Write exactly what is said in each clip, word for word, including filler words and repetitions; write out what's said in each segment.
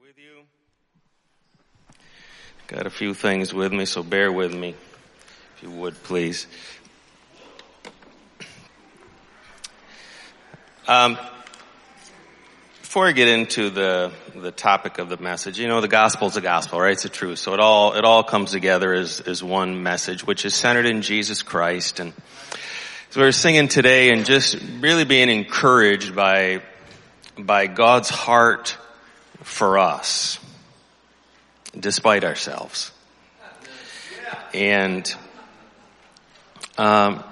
with you. Got a few things with me, so bear with me, if you would, please. Um, before I get into the the topic of the message, you know, the gospel is the gospel, right? It's the truth. So it all it all comes together as as one message, which is centered in Jesus Christ. And so we're singing today, and just really being encouraged by by God's heart for us, despite ourselves. And um,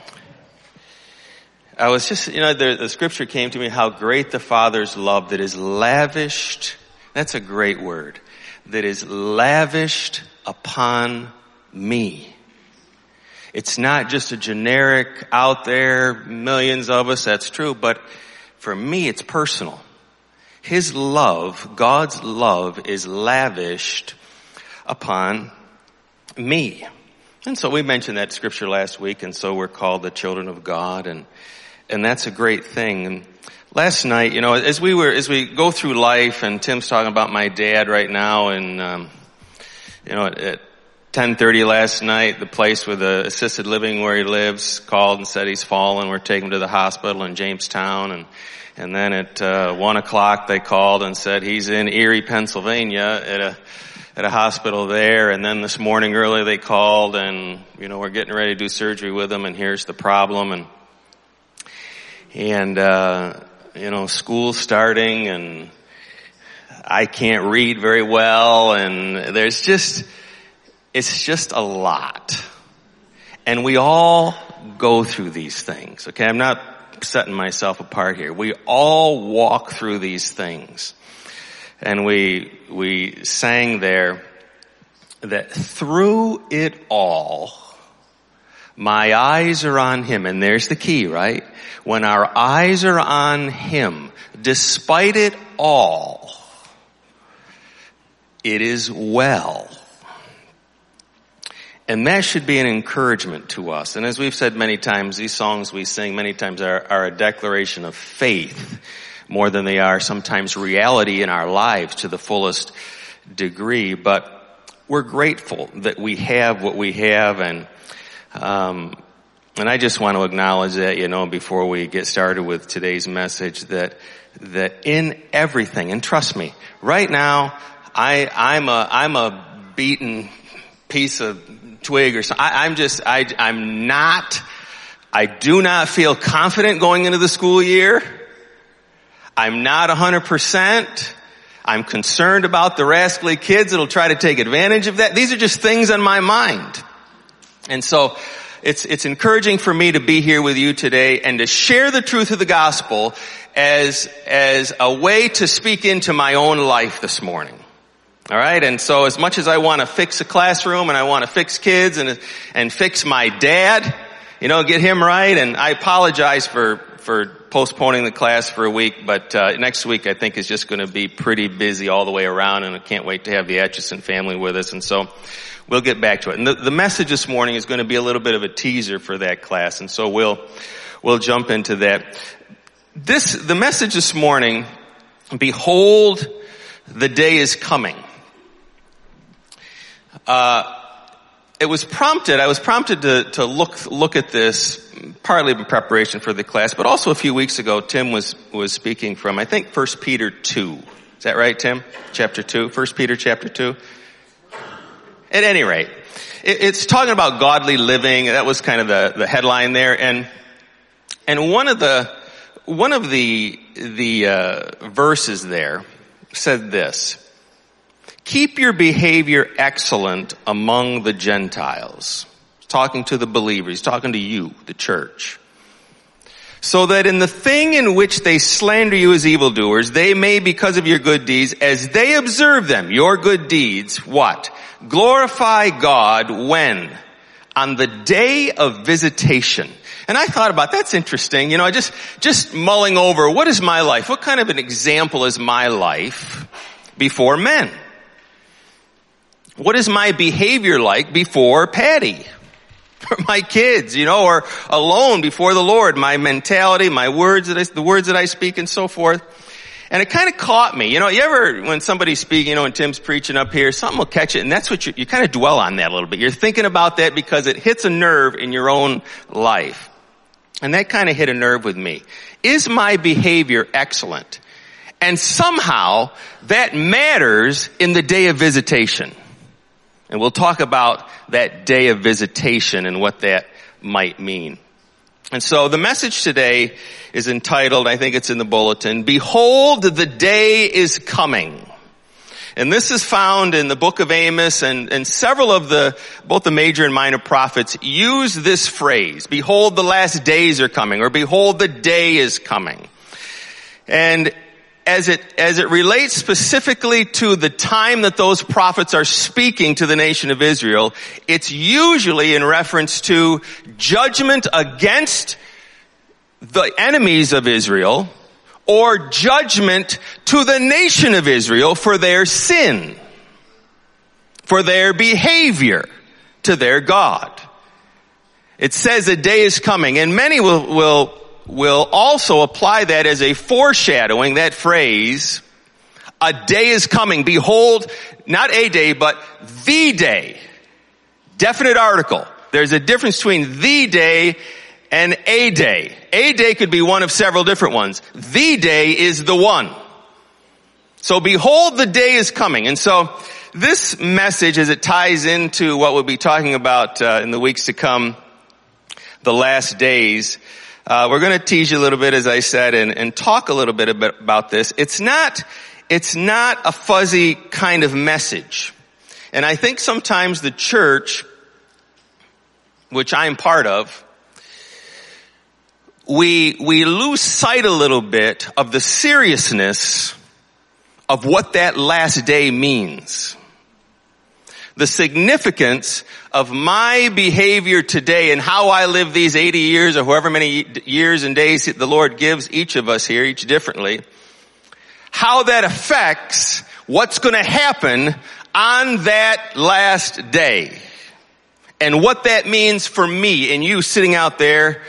I was just, you know, the, the scripture came to me, how great the Father's love that is lavished, that's a great word, that is lavished upon me. It's not just a generic out there, millions of us, that's true, but for me it's personal. His love, God's love, is lavished upon me. And so we mentioned that scripture last week, and so we're called the children of God, and and that's a great thing. And last night, you know, as we were, as we go through life, and Tim's talking about my dad right now, and um, you know, at, at ten thirty last night, the place with the assisted living where he lives called and said he's fallen. We're taking him to the hospital in Jamestown, and and then at uh, one o'clock they called and said he's in Erie, Pennsylvania at a at a hospital there. And then this morning early they called, and you know, we're getting ready to do surgery with him, and here's the problem, and and uh you know, school's starting, and I can't read very well, and there's just it's just a lot. And we all go through these things, okay? I'm not setting myself apart here. We all walk through these things. And we we sang there that through it all, my eyes are on Him. And there's the key, right? When our eyes are on Him, despite it all, it is well. And that should be an encouragement to us. And as we've said many times, these songs we sing many times are, are a declaration of faith more than they are sometimes reality in our lives to the fullest degree. But we're grateful that we have what we have. And, um, and I just want to acknowledge that, you know, before we get started with today's message, that, that in everything, and trust me, right now, I, I'm a, I'm a beaten piece of twig or something. I, I'm just, I, I'm not, I do not feel confident going into the school year. I'm not a hundred percent. I'm concerned about the rascally kids that'll try to take advantage of that. These are just things on my mind. And so it's, it's encouraging for me to be here with you today and to share the truth of the gospel as, as a way to speak into my own life this morning. All right, and so as much as I want to fix a classroom, and I want to fix kids, and and fix my dad, you know, get him right, and I apologize for for postponing the class for a week, but uh next week I think is just going to be pretty busy all the way around, and I can't wait to have the Atchison family with us, and so we'll get back to it. And the, the message this morning is going to be a little bit of a teaser for that class, and so we'll we'll jump into that. This the message this morning, behold, the day is coming. Uh, it was prompted, I was prompted to, to look, look at this partly in preparation for the class, but also a few weeks ago, Tim was, was speaking from, I think, First Peter two. Is that right, Tim? Chapter two? First Peter chapter two? At any rate, it, it's talking about godly living. That was kind of the, the headline there. And, and one of the, one of the, the, uh, verses there said this: keep your behavior excellent among the Gentiles. Talking to the believers, talking to you, the church. So that in the thing in which they slander you as evildoers, they may, because of your good deeds, as they observe them, your good deeds, what? Glorify God when? On the day of visitation. And I thought about, that's interesting. You know, I just, just mulling over, what is my life? What kind of an example is my life before men? What is my behavior like before Patty? Or my kids, you know, or alone before the Lord? My mentality, my words that I, the words that I speak and so forth. And it kind of caught me. You know, you ever, when somebody's speaking, you know, when Tim's preaching up here, something will catch it, and that's what you, you kind of dwell on that a little bit. You're thinking about that because it hits a nerve in your own life. And that kind of hit a nerve with me. Is my behavior excellent? And somehow that matters in the day of visitation. And we'll talk about that day of visitation and what that might mean. And so the message today is entitled, I think it's in the bulletin, Behold, the Day is Coming. And this is found in the book of Amos, and, and several of the, both the major and minor prophets use this phrase, Behold, the last days are coming, or Behold, the day is coming. And as it, as it relates specifically to the time that those prophets are speaking to the nation of Israel, it's usually in reference to judgment against the enemies of Israel, or judgment to the nation of Israel for their sin, for their behavior to their God. It says a day is coming, and many will, will will also apply that as a foreshadowing, that phrase, a day is coming. Behold, not a day, but the day. Definite article. There's a difference between the day and a day. A day could be one of several different ones. The day is the one. So behold, the day is coming. And so this message, as it ties into what we'll be talking about uh, in the weeks to come, the last days, Uh, we're going to tease you a little bit, as I said, and, and talk a little bit about this. It's not, it's not a fuzzy kind of message. And I think sometimes the church, which I'm part of, we, we lose sight a little bit of the seriousness of what that last day means. The significance of my behavior today and how I live these eighty years or however many years and days the Lord gives each of us here, each differently, how that affects what's going to happen on that last day. And what that means for me and you sitting out there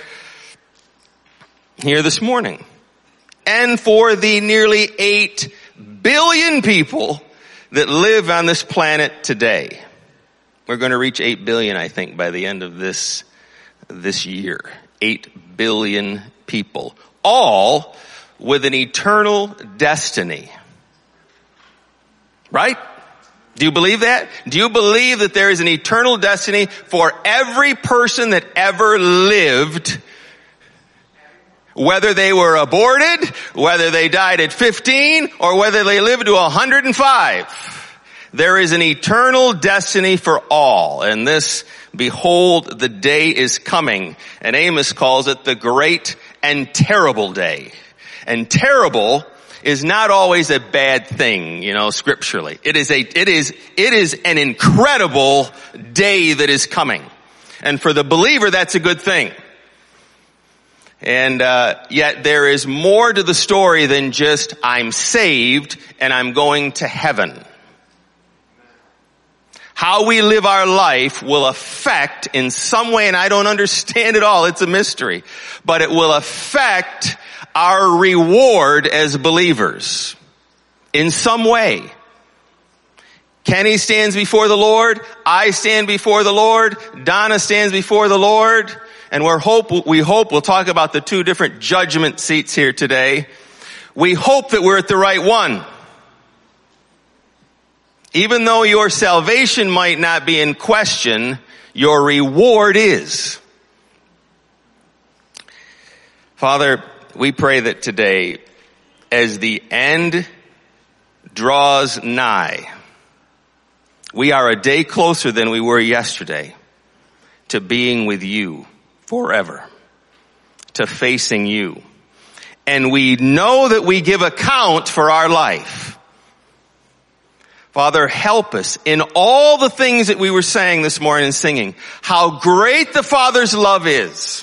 here this morning. And for the nearly eight billion people that live on this planet today. We're going to reach eight billion, I think, by the end of this, this year. eight billion people. All with an eternal destiny. Right? Do you believe that? Do you believe that there is an eternal destiny for every person that ever lived? Whether they were aborted, whether they died at fifteen, or whether they lived to one hundred five. There is an eternal destiny for all. And this, behold, the day is coming. And Amos calls it the great and terrible day. And terrible is not always a bad thing, you know, scripturally. It is a, it is, it is an incredible day that is coming. And for the believer, that's a good thing. And uh yet there is more to the story than just I'm saved and I'm going to heaven. How we live our life will affect in some way, and I don't understand it all, it's a mystery, but it will affect our reward as believers in some way. Kenny stands before the Lord, I stand before the Lord, Donna stands before the Lord. And we're hope, we hope, we'll talk about the two different judgment seats here today. We hope that we're at the right one. Even though your salvation might not be in question, your reward is. Father, we pray that today, as the end draws nigh, we are a day closer than we were yesterday to being with you. Forever, to facing you. And we know that we give account for our life. Father, help us in all the things that we were saying this morning and singing. How great the Father's love is.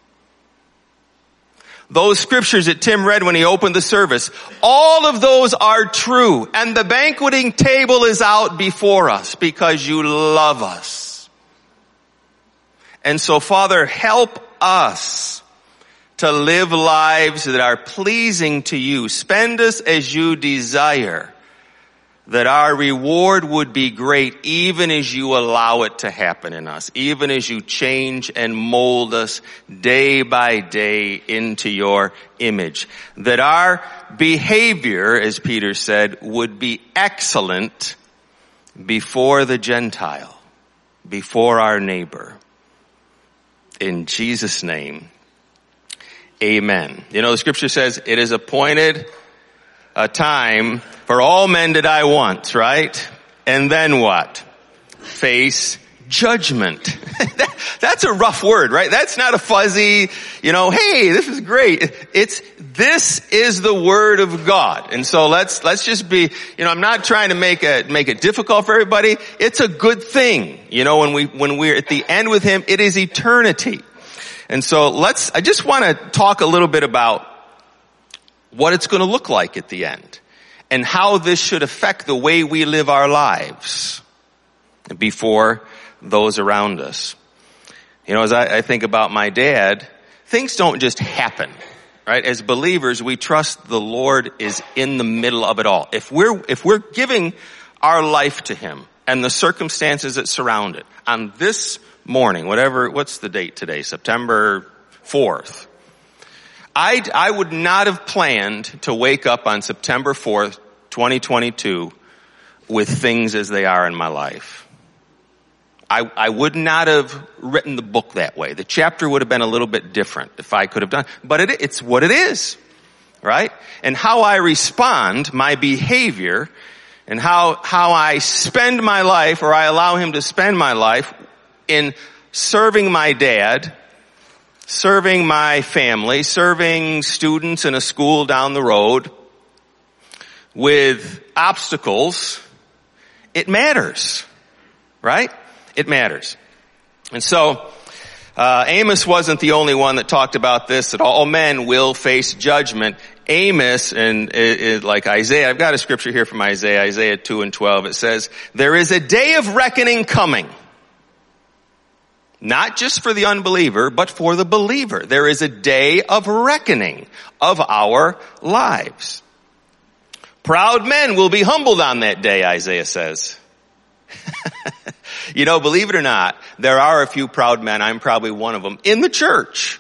Those scriptures that Tim read when he opened the service, all of those are true. And the banqueting table is out before us because you love us. And so, Father, help us to live lives that are pleasing to you. Spend us as you desire, that our reward would be great even as you allow it to happen in us, even as you change and mold us day by day into your image. That our behavior, as Peter said, would be excellent before the Gentile, before our neighbor. In Jesus' name, amen. You know, the scripture says, it is appointed a time for all men to die once, right? And then what? Face judgment. that, that's a rough word, right? That's not a fuzzy, you know, hey, this is great. It's, this is the word of God. And so let's, let's just be, you know, I'm not trying to make it, make it difficult for everybody. It's a good thing. You know, when we, when we're at the end with him, it is eternity. And so let's, I just want to talk a little bit about what it's going to look like at the end and how this should affect the way we live our lives before those around us. You know, as I, I think about my dad, things don't just happen, right? As believers, we trust the Lord is in the middle of it all. If we're, if we're giving our life to him and the circumstances that surround it on this morning, whatever, what's the date today? September fourth. I, I would not have planned to wake up on September fourth, twenty twenty-two with things as they are in my life. I, I would not have written the book that way. The chapter would have been a little bit different if I could have done, but it, it's what it is, right? And how I respond, my behavior, and how, how I spend my life, or I allow him to spend my life in serving my dad, serving my family, serving students in a school down the road with obstacles, it matters, right? It matters. And so, uh, Amos wasn't the only one that talked about this, that all men will face judgment. Amos and it, it, like Isaiah, I've got a scripture here from Isaiah, Isaiah two and twelve. It says, there is a day of reckoning coming. Not just for the unbeliever, but for the believer. There is a day of reckoning of our lives. Proud men will be humbled on that day, Isaiah says. You know, believe it or not, there are a few proud men, I'm probably one of them, in the church.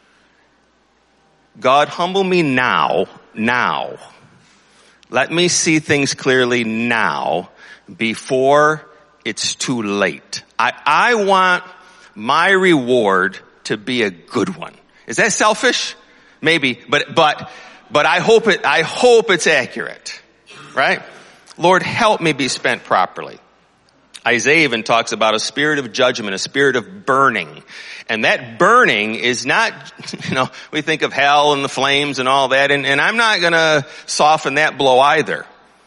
God, humble me now, now. Let me see things clearly now, before it's too late. I, I want my reward to be a good one. Is that selfish? Maybe, but, but, but I hope it, I hope it's accurate, right? Lord, help me be spent properly. Isaiah even talks about a spirit of judgment, a spirit of burning. And that burning is not, you know, we think of hell and the flames and all that, and, and I'm not gonna soften that blow either.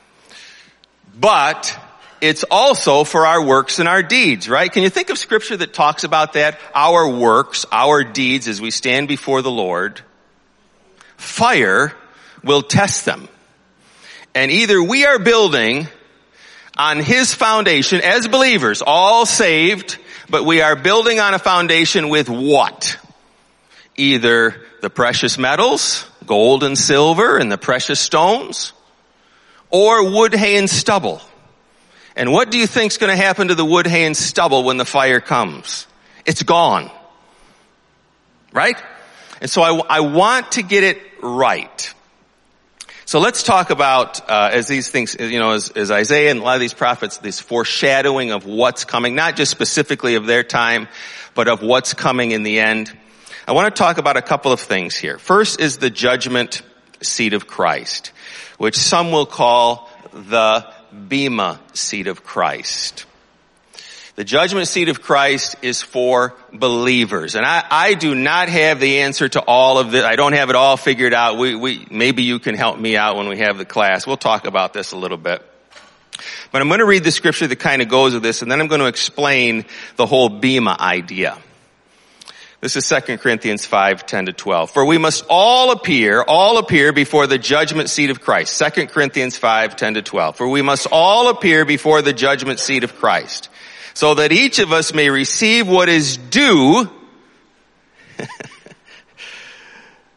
But it's also for our works and our deeds, right? Can you think of scripture that talks about that? Our works, our deeds as we stand before the Lord. Fire will test them. And either we are building on his foundation as believers, all saved, but we are building on a foundation with what? Either the precious metals, gold and silver and the precious stones, or wood, hay, and stubble. And what do you think is going to happen to the wood, hay, and stubble when the fire comes? It's gone. Right? And so I, I want to get it right. So let's talk about, uh, as these things, you know, as, as Isaiah and a lot of these prophets, this foreshadowing of what's coming, not just specifically of their time, but of what's coming in the end. I want to talk about a couple of things here. First is the judgment seat of Christ, which some will call the Bema seat of Christ. The judgment seat of Christ is for believers. And I, I do not have the answer to all of this. I don't have it all figured out. We, we, maybe you can help me out when we have the class. We'll talk about this a little bit. But I'm going to read the scripture that kind of goes with this, and then I'm going to explain the whole Bema idea. This is Second Corinthians five, ten to twelve. For we must all appear, all appear before the judgment seat of Christ. Second Corinthians five, ten to twelve. For we must all appear before the judgment seat of Christ, so that each of us may receive what is due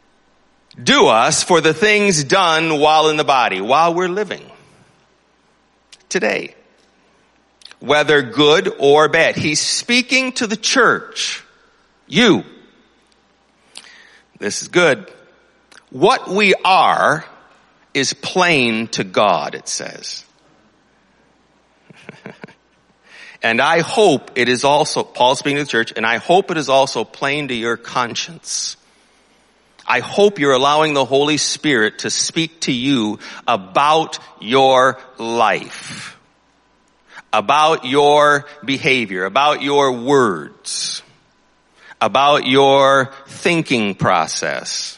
due us for the things done while in the body, while we're living. Today. Whether good or bad. He's speaking to the church. You. This is good. What we are is plain to God, it says. And I hope it is also, Paul speaking to the church, and I hope it is also plain to your conscience. I hope you're allowing the Holy Spirit to speak to you about your life, about your behavior, about your words, about your thinking process.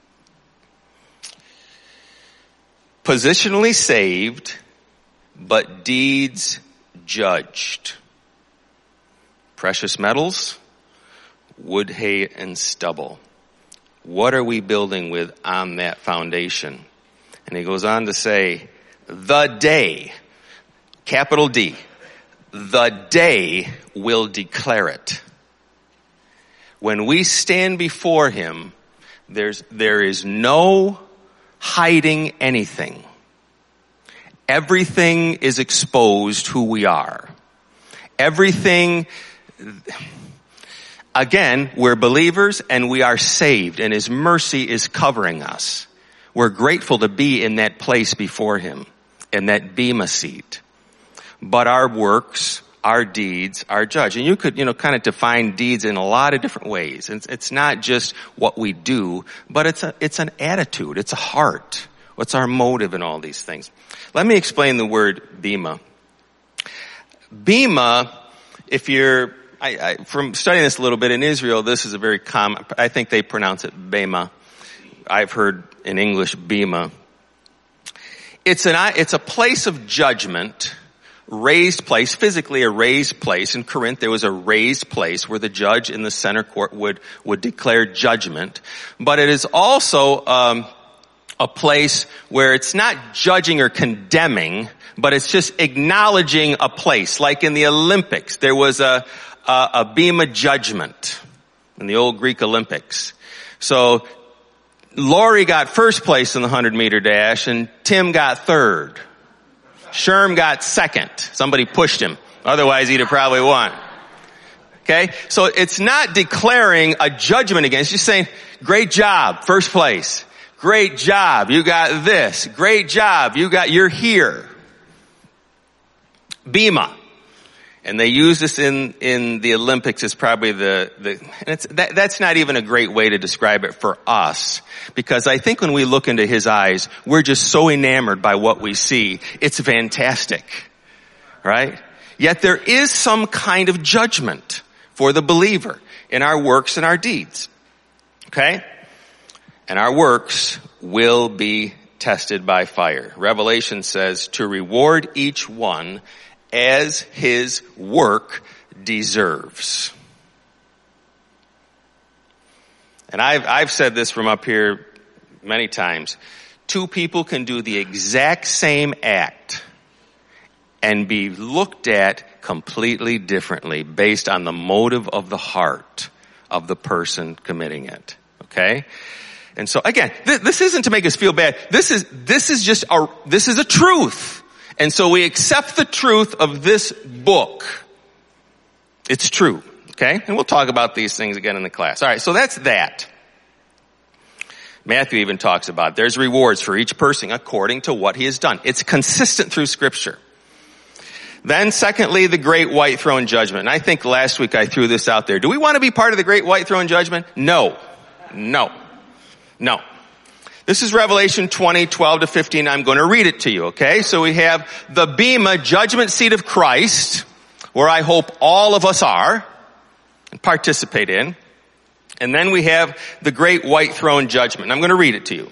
Positionally saved, but deeds judged. Precious metals, wood, hay, and stubble. What are we building with on that foundation? And he goes on to say, the day, capital D, the day will declare it. When we stand before him, there's, there is no hiding anything. Everything is exposed who we are. Everything, again, we're believers and we are saved and his mercy is covering us. We're grateful to be in that place before him, in that bema seat. But our works, our deeds are judged. And you could, you know, kind of define deeds in a lot of different ways. It's, it's not just what we do, but it's a, it's an attitude. It's a heart. What's our motive in all these things? Let me explain the word bema. Bema, if you're, I, I, from studying this a little bit in Israel, this is a very common, I think they pronounce it bema. I've heard in English bema. It's an, it's a place of judgment, raised place, physically a raised place. In Corinth, there was a raised place where the judge in the center court would, would declare judgment. But it is also, um, a place where it's not judging or condemning, but it's just acknowledging a place. Like in the Olympics, there was a, a, a bema judgment in the old Greek Olympics. So Lori got first place in the hundred meter dash and Tim got third. Sherm got second. Somebody pushed him. Otherwise he'd have probably won. Okay? So it's not declaring a judgment against you, saying, great job, first place. Great job, you got this. Great job, you got, you're here. Bema. And they use this in, in the Olympics as probably the, the, and it's, that, that's not even a great way to describe it for us. Because I think when we look into his eyes, we're just so enamored by what we see. It's fantastic. Right? Yet there is some kind of judgment for the believer in our works and our deeds. Okay? And our works will be tested by fire. Revelation says to reward each one as his work deserves. And I've, I've said this from up here many times. Two people can do the exact same act and be looked at completely differently based on the motive of the heart of the person committing it. Okay? And so again, th- this isn't to make us feel bad. This is, this is just a, this is a truth. And so we accept the truth of this book. It's true. Okay? And we'll talk about these things again in the class. Alright, so that's that. Matthew even talks about there's rewards for each person according to what he has done. It's consistent through Scripture. Then secondly, the great white throne judgment. And I think last week I threw this out there. Do we want to be part of the great white throne judgment? No. No. No. This is Revelation twenty, twelve to fifteen. I'm going to read it to you, okay? So we have the bema, judgment seat of Christ, where I hope all of us are and participate in. And then we have the great white throne judgment. I'm going to read it to you.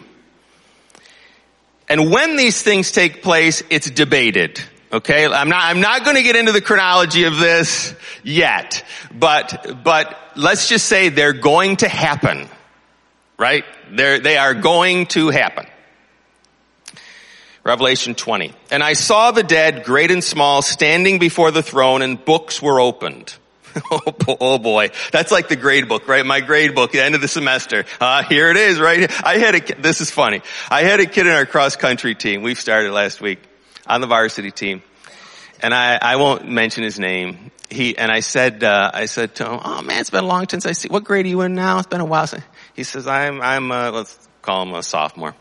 And when these things take place, it's debated. Okay? I'm not, I'm not going to get into the chronology of this yet. But, but let's just say they're going to happen. Right? They're, they are going to happen. Revelation twenty. And I saw the dead, great and small, standing before the throne, and books were opened. Oh, oh boy. That's like the grade book, right? My grade book, the end of the semester. Uh, here it is, right? I had a kid, this is funny. I had a kid in our cross country team. We started last week on the varsity team. And I, I won't mention his name. He, and I said, uh, I said to him, oh man, it's been a long time since I see, what grade are you in now? It's been a while since. He says, I'm, I'm, uh, let's call him a sophomore.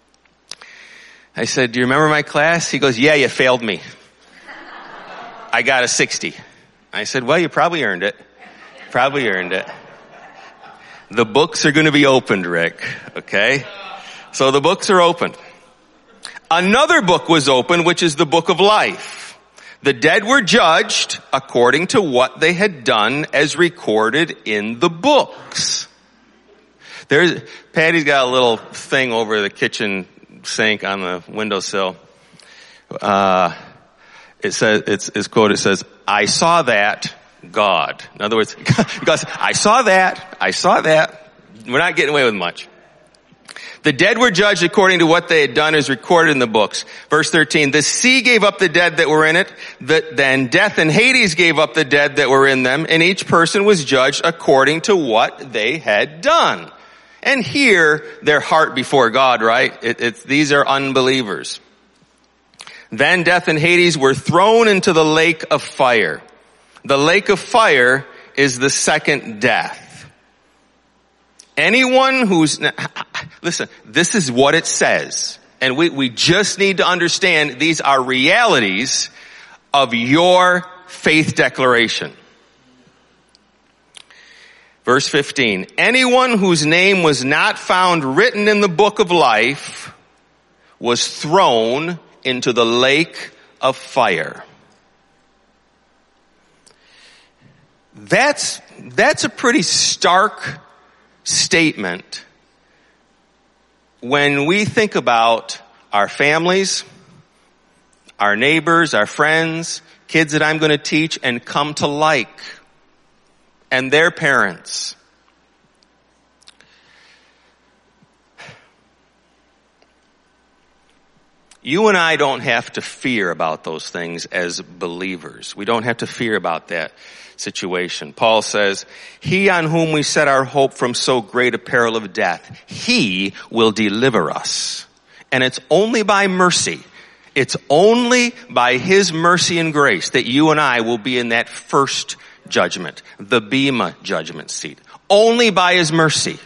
I said, do you remember my class? He goes, yeah, you failed me. I got a sixty. I said, well, you probably earned it. Probably earned it. The books are going to be opened, Rick. Okay? So the books are opened. Another book was opened, which is the book of life. The dead were judged according to what they had done as recorded in the books. There's, Patty's got a little thing over the kitchen sink on the windowsill. Uh, it says, it's, it's quoted, it says, I saw that, God. In other words, God said, I saw that, I saw that. We're not getting away with much. The dead were judged according to what they had done as recorded in the books. Verse thirteen, the sea gave up the dead that were in it, that then death and Hades gave up the dead that were in them, and each person was judged according to what they had done. And here, their heart before God, right? It, it's, these are unbelievers. Then death and Hades were thrown into the lake of fire. The lake of fire is the second death. Anyone who's, listen, this is what it says. And we, we just need to understand these are realities of your faith declaration. Verse fifteen, anyone whose name was not found written in the book of life was thrown into the lake of fire. That's, that's a pretty stark statement when we think about our families, our neighbors, our friends, kids that I'm going to teach and come to like, and their parents. You and I don't have to fear about those things as believers. We don't have to fear about that situation. Paul says, he on whom we set our hope from so great a peril of death, he will deliver us. And it's only by mercy. It's only by his mercy and grace that you and I will be in that first judgment, the Bema judgment seat. Only by his mercy.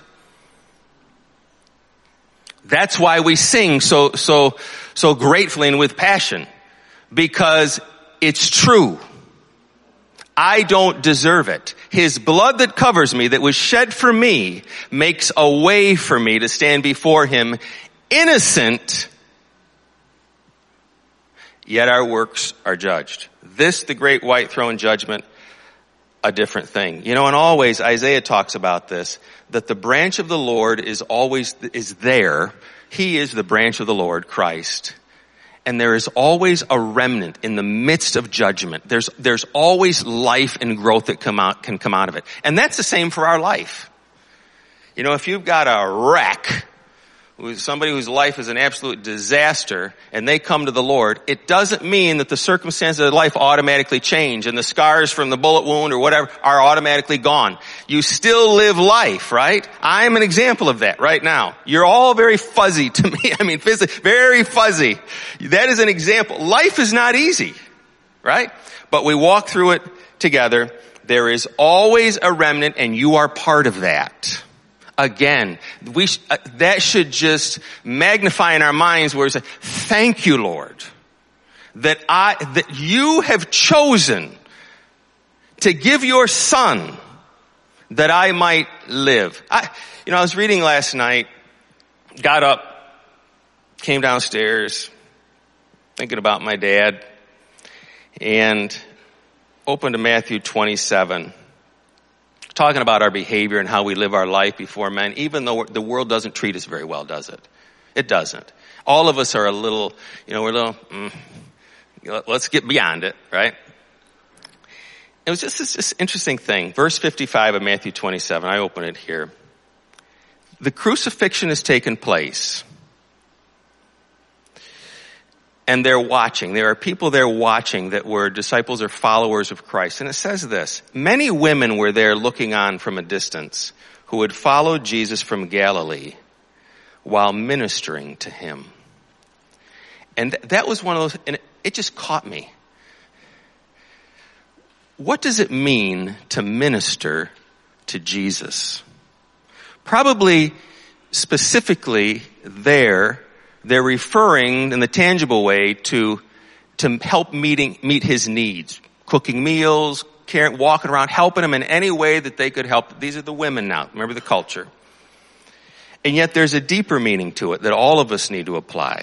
That's why we sing so, so, so gratefully and with passion. Because it's true. I don't deserve it. His blood that covers me, that was shed for me, makes a way for me to stand before him innocent, yet our works are judged. This, the great white throne judgment, a different thing. You know, and always Isaiah talks about this, that the branch of the Lord is always, is there. He is the branch of the Lord, Christ. And there is always a remnant in the midst of judgment. There's, there's always life and growth that come out, can come out of it. And that's the same for our life. You know, if you've got a wreck, who's somebody whose life is an absolute disaster, and they come to the Lord, it doesn't mean that the circumstances of life automatically change and the scars from the bullet wound or whatever are automatically gone. You still live life, right? I'm an example of that right now. You're all very fuzzy to me. I mean, physically, very fuzzy. That is an example. Life is not easy, right? But we walk through it together. There is always a remnant, and you are part of that. Again, we sh- uh, that should just magnify in our minds where we say, thank you, Lord, that I, that you have chosen to give your son that I might live. I, you know, I was reading last night, got up, came downstairs, thinking about my dad, and opened to Matthew twenty-seven. Talking about our behavior and how we live our life before men, even though the world doesn't treat us very well, does it? It doesn't. All of us are a little, you know, we're a little, mm, let's get beyond it, right? It was just this, this interesting thing. Verse fifty-five of Matthew twenty-seven, I open it here. The crucifixion has taken place. and they're watching. There are people there watching that were disciples or followers of Christ. And it says this, many women were there looking on from a distance who had followed Jesus from Galilee while ministering to him. And that was one of those, and it just caught me. What does it mean to minister to Jesus? Probably specifically there, they're referring in the tangible way to, to help meeting, meet his needs. Cooking meals, caring, walking around, helping him in any way that they could help. These are the women now. Remember the culture. And yet there's a deeper meaning to it that all of us need to apply.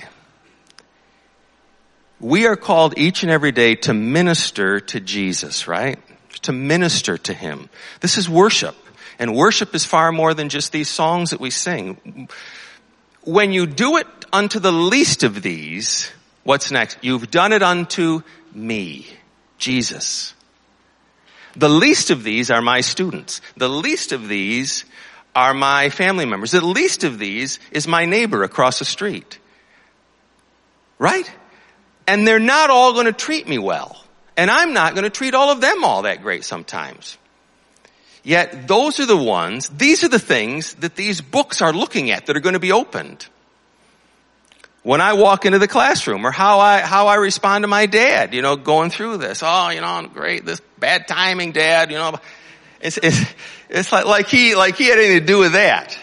We are called each and every day to minister to Jesus, right? To minister to him. This is worship. And worship is far more than just these songs that we sing. When you do it unto the least of these, what's next? You've done it unto me, Jesus. The least of these are my students. The least of these are my family members. The least of these is my neighbor across the street. Right? And they're not all going to treat me well. And I'm not going to treat all of them all that great sometimes. Yet those are the ones, these are the things that these books are looking at that are going to be opened. When I walk into the classroom, or how I, how I respond to my dad, you know, going through this. Oh, you know, great, this bad timing, Dad, you know. It's, it's, it's like, like he, like he had anything to do with that.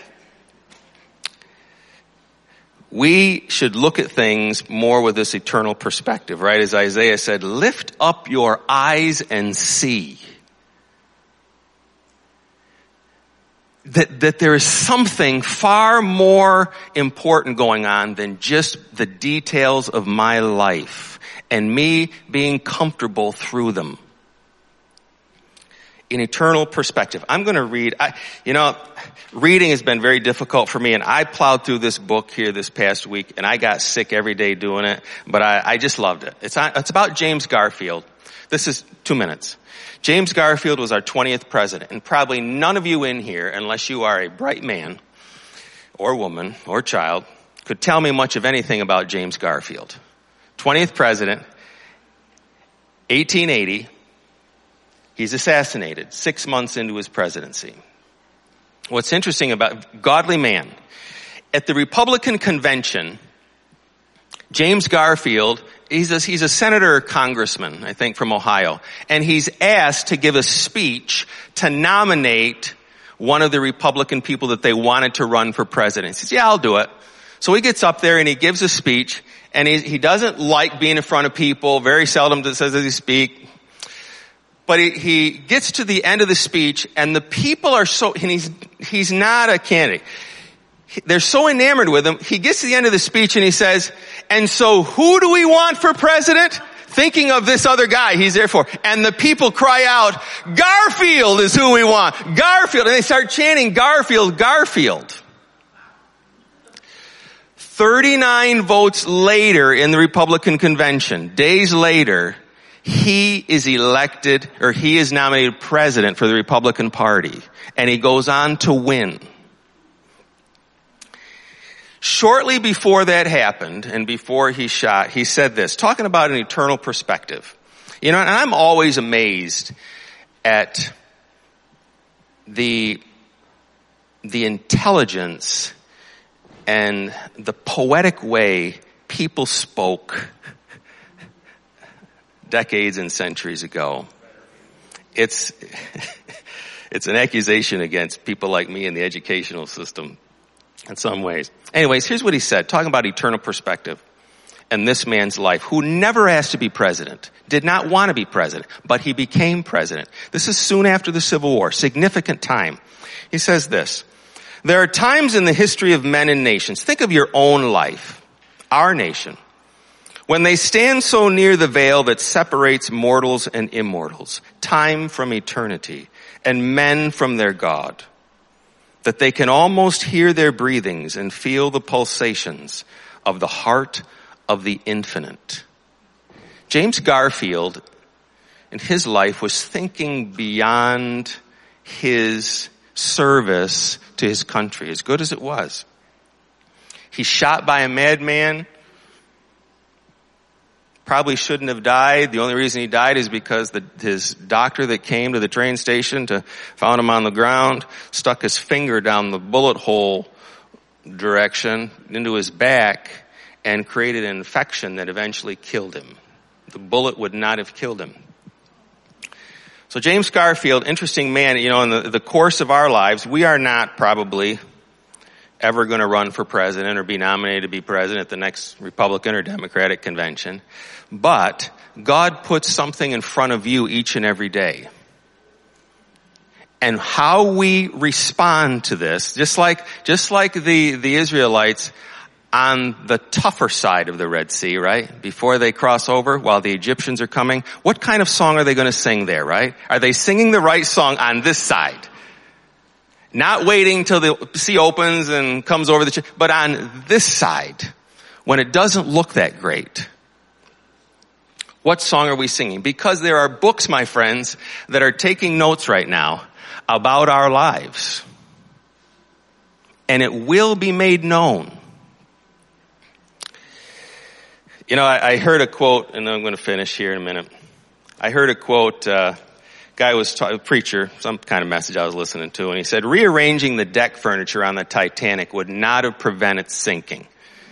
We should look at things more with this eternal perspective, right? As Isaiah said, lift up your eyes and see. That, that there is something far more important going on than just the details of my life and me being comfortable through them. In eternal perspective. I'm going to read, I, you know, reading has been very difficult for me, and I plowed through this book here this past week, and I got sick every day doing it, but I, I just loved it. It's, it's about James Garfield. This is two minutes. James Garfield was our twentieth president, and probably none of you in here, unless you are a bright man or woman or child, could tell me much of anything about James Garfield. twentieth president, eighteen eighty, he's assassinated six months into his presidency. What's interesting about godly man, at the Republican convention, James Garfield, he's a, he's a senator or congressman, I think, from Ohio, and he's asked to give a speech to nominate one of the Republican people that they wanted to run for president. He says, yeah, I'll do it. So he gets up there and he gives a speech, and he, he doesn't like being in front of people, very seldom does he speak. But he, he gets to the end of the speech, and the people are so, and he's, he's not a candidate. They're so enamored with him, he gets to the end of the speech and he says, and so who do we want for president? Thinking of this other guy he's there for. And the people cry out, Garfield is who we want. Garfield. And they start chanting, Garfield, Garfield. thirty-nine votes later in the Republican convention, days later, he is elected, or he is nominated president for the Republican Party. And he goes on to win. Shortly before that happened, and before he shot, he said this, talking about an eternal perspective. You know, and I'm always amazed at the, the intelligence and the poetic way people spoke decades and centuries ago. It's, it's an accusation against people like me in the educational system in some ways. Anyways, here's what he said, talking about eternal perspective and this man's life, who never asked to be president, did not want to be president, but he became president. This is soon after the Civil War, significant time. He says this, there are times in the history of men and nations, think of your own life, our nation, when they stand so near the veil that separates mortals and immortals, time from eternity, and men from their God, that they can almost hear their breathings and feel the pulsations of the heart of the infinite. James Garfield, in his life, was thinking beyond his service to his country, as good as it was. He's shot by a madman probably shouldn't have died. The only reason he died is because the, his doctor that came to the train station to found him on the ground, stuck his finger down the bullet hole direction into his back and created an infection that eventually killed him. The bullet would not have killed him. So James Garfield, interesting man, you know, in the, the course of our lives, we are not probably ever going to run for president or be nominated to be president at the next Republican or Democratic convention. But God puts something in front of you each and every day. And how we respond to this, just like, just like the, the Israelites on the tougher side of the Red Sea, right? Before they cross over while the Egyptians are coming, what kind of song are they going to sing there, right? Are they singing the right song on this side? Not waiting till the sea opens and comes over the, ch- but on this side, when it doesn't look that great. What song are we singing? Because there are books, my friends, that are taking notes right now about our lives. And it will be made known. You know, I, I heard a quote, and I'm going to finish here in a minute. I heard a quote, uh, guy was ta- a preacher, some kind of message I was listening to, and he said, rearranging the deck furniture on the Titanic would not have prevented sinking.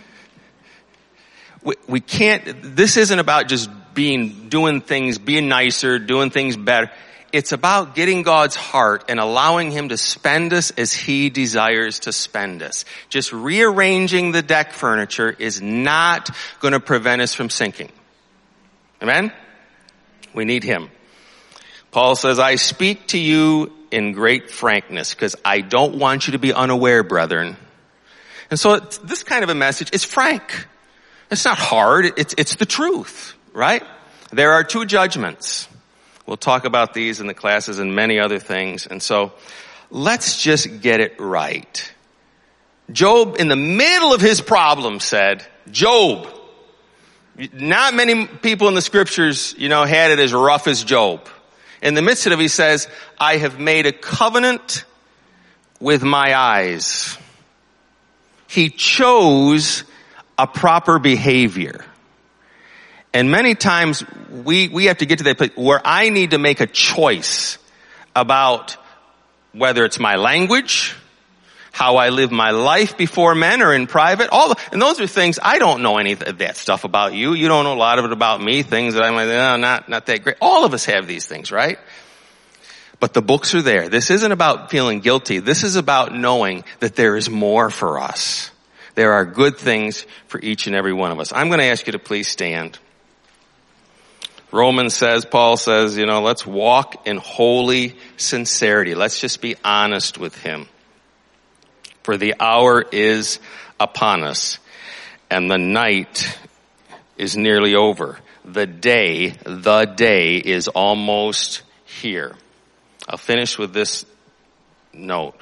We, we can't, this isn't about just being, doing things, being nicer, doing things better. It's about getting God's heart and allowing Him to spend us as He desires to spend us. Just rearranging the deck furniture is not going to prevent us from sinking. Amen? We need Him. Paul says, I speak to you in great frankness because I don't want you to be unaware, brethren. And so it's, this kind of a message is frank. It's not hard. It's, it's the truth, right? There are two judgments. We'll talk about these in the classes and many other things. And so let's just get it right. Job, in the middle of his problem, said, Job. Not many people in the scriptures, you know, had it as rough as Job. In the midst of it, he says, I have made a covenant with my eyes. He chose a proper behavior. And many times we, we have to get to that place where I need to make a choice about whether it's my language, how I live my life before men or in private. All, and those are things, I don't know any of that stuff about you. You don't know a lot of it about me, things that I'm like, oh, not, not that great. All of us have these things, right? But the books are there. This isn't about feeling guilty. This is about knowing that there is more for us. There are good things for each and every one of us. I'm going to ask you to please stand. Romans says, Paul says, you know, let's walk in holy sincerity. Let's just be honest with Him. For the hour is upon us, and the night is nearly over. The day, the day is almost here. I'll finish with this note.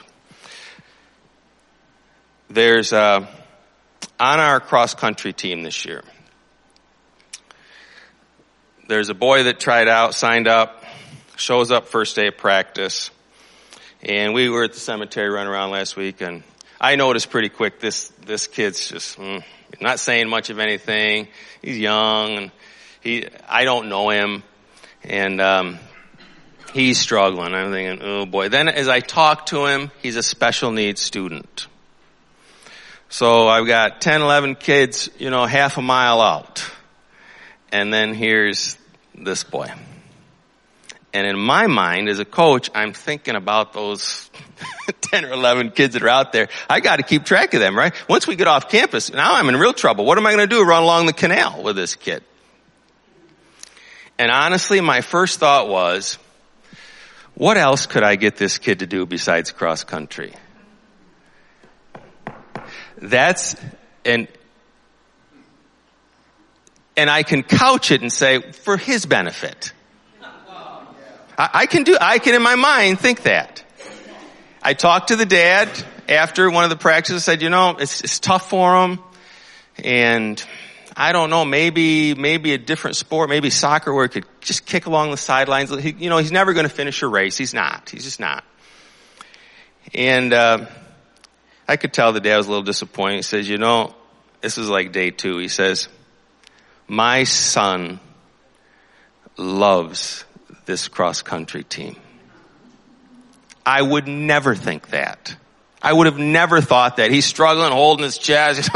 There's uh on our cross-country team this year, there's a boy that tried out, signed up, shows up first day of practice. And we were at the cemetery running around last week, and I noticed pretty quick this this kid's just mm, not saying much of anything. He's young, and he I don't know him, and um he's struggling. I'm thinking, oh boy. Then as I talk to him, he's a special needs student. So I've got ten, eleven kids, you know, half a mile out. And then here's this boy. And in my mind, as a coach, I'm thinking about those ten or eleven kids that are out there. I got to keep track of them, right? Once we get off campus, now I'm in real trouble. What am I going to do? Run along the canal with this kid? And honestly, my first thought was, what else could I get this kid to do besides cross country? That's, and, and I can couch it and say, for his benefit. I, I can do, I can in my mind think that. I talked to the dad after one of the practices, said, you know, it's, it's tough for him. And I don't know, maybe, maybe a different sport, maybe soccer where he could just kick along the sidelines. He, you know, he's never going to finish a race. He's not. He's just not. And, uh, I could tell the dad was a little disappointed. He says, you know, this is like day two. He says, my son loves this cross-country team. I would never think that. I would have never thought that. He's struggling, holding his chest.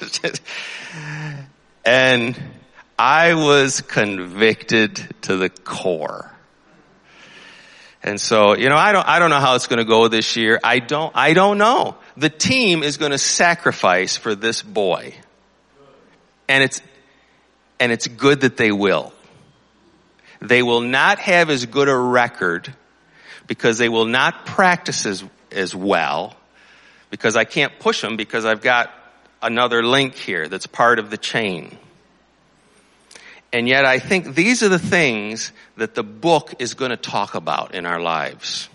And I was convicted to the core. And so, you know, I don't, I don't know how it's going to go this year. I don't, I don't know. The team is going to sacrifice for this boy. And it's, and it's good that they will. They will not have as good a record because they will not practice as, as well, because I can't push them because I've got another link here that's part of the chain. And yet I think these are the things that the book is going to talk about in our lives.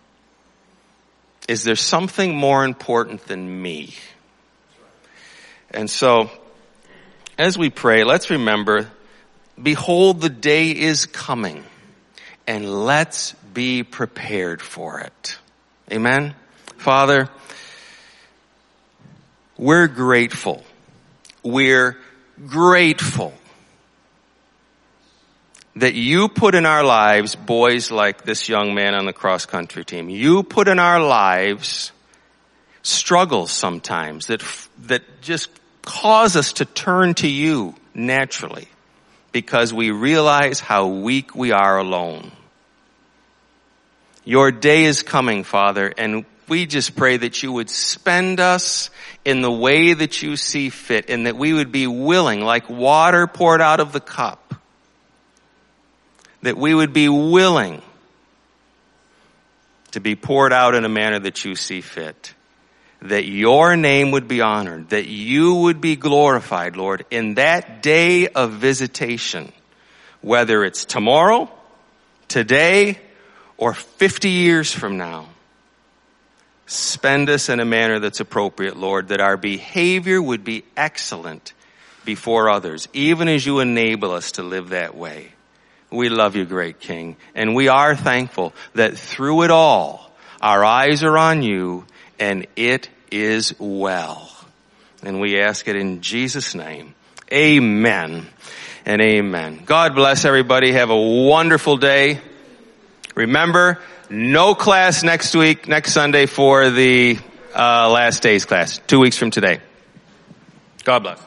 Is there something more important than me? And so, as we pray, let's remember, behold, the day is coming, and let's be prepared for it. Amen? Father, we're grateful. We're grateful that you put in our lives boys like this young man on the cross-country team. You put in our lives struggles sometimes that that just cause us to turn to you naturally because we realize how weak we are alone. Your day is coming, Father, and we just pray that you would spend us in the way that you see fit, and that we would be willing, like water poured out of the cup, that we would be willing to be poured out in a manner that you see fit, that your name would be honored, that you would be glorified, Lord, in that day of visitation, whether it's tomorrow, today, or fifty years from now. Spend us in a manner that's appropriate, Lord, that our behavior would be excellent before others, even as you enable us to live that way. We love you, great King, and we are thankful that through it all, our eyes are on you, and it is well. And we ask it in Jesus' name. Amen and amen. God bless everybody. Have a wonderful day. Remember, no class next week, next Sunday for the uh, last days class, two weeks from today. God bless.